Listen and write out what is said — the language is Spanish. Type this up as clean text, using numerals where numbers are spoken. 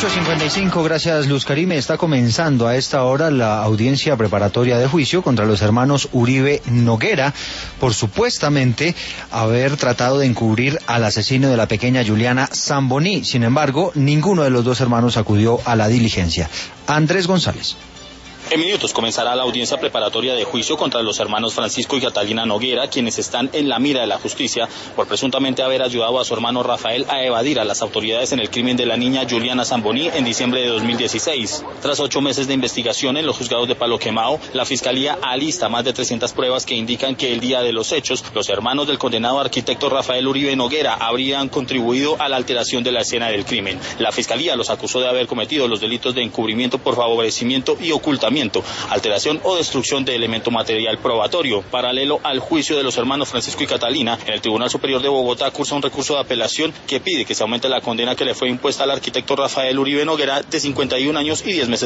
8:55, gracias Luz Karime. Está comenzando a esta hora la audiencia preparatoria de juicio contra los hermanos Uribe Noguera por supuestamente haber tratado de encubrir al asesino de la pequeña Juliana Zamboní. Sin embargo, ninguno de los dos hermanos acudió a la diligencia. Andrés González. En minutos comenzará la audiencia preparatoria de juicio contra los hermanos Francisco y Catalina Noguera, quienes están en la mira de la justicia por presuntamente haber ayudado a su hermano Rafael a evadir a las autoridades en el crimen de la niña Juliana Zamboní en diciembre de 2016. Tras 8 meses de investigación en los juzgados de Palo Quemado, la Fiscalía alista más de 300 pruebas que indican que el día de los hechos, los hermanos del condenado arquitecto Rafael Uribe Noguera habrían contribuido a la alteración de la escena del crimen. La Fiscalía los acusó de haber cometido los delitos de encubrimiento por favorecimiento y ocultamiento, alteración o destrucción de elemento material probatorio. Paralelo al juicio de los hermanos Francisco y Catalina, en el Tribunal Superior de Bogotá cursa un recurso de apelación que pide que se aumente la condena que le fue impuesta al arquitecto Rafael Uribe Noguera de 51 años y 10 meses.